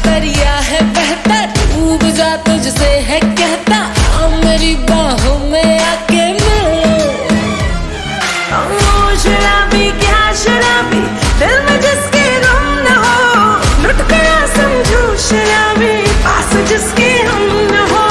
दरिया है बहता, डूब जा तुझसे है कहता, आ मेरी बाहों में आके मिल। शराबी क्या शराबी, दिल में जिसके गम न हो, लुट गया समझो शराबी, पास जिसके हम न हो।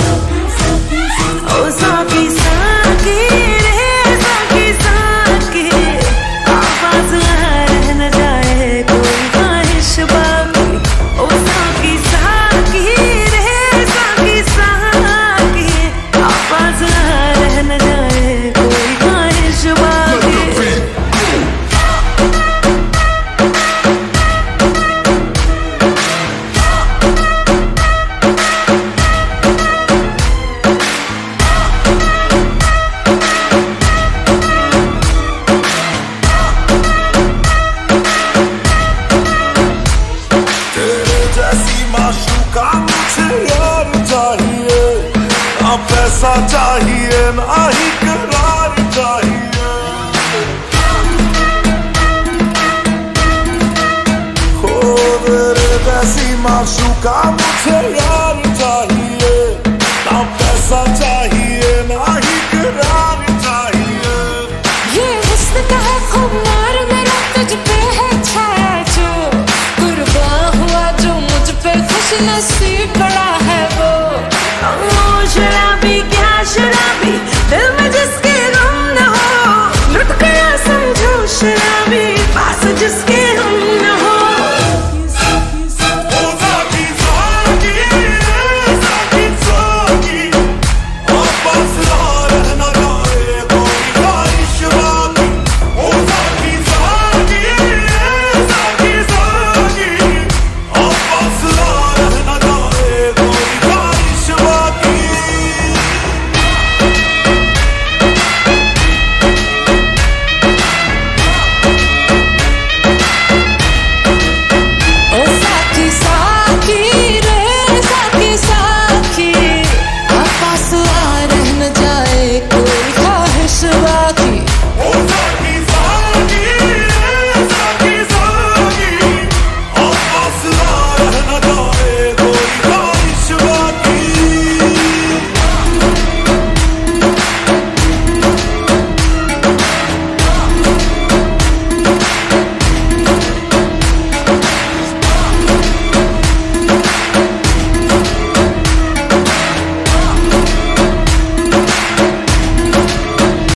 ओ साकी साकी रे साकी साकी, आवाज रह न जाए कोई ख्वाहिश बाकी। ओ साकी साकी रे साकी साकी, आवाज रह न जाए कोई ख्वाहिश बाकी। ना पैसा चाहिए ना ही करार चाहिए, हो मेरे जैसी माशूका मुझे यार चाहिए, ना पैसा चाहिए ना ही करार चाहिए। ये हुस्न का है खुमार मेरा तुझ पे है छाया जो, कुर्बान हुआ जो मुझ पे खुश नसीब बड़ा है वो।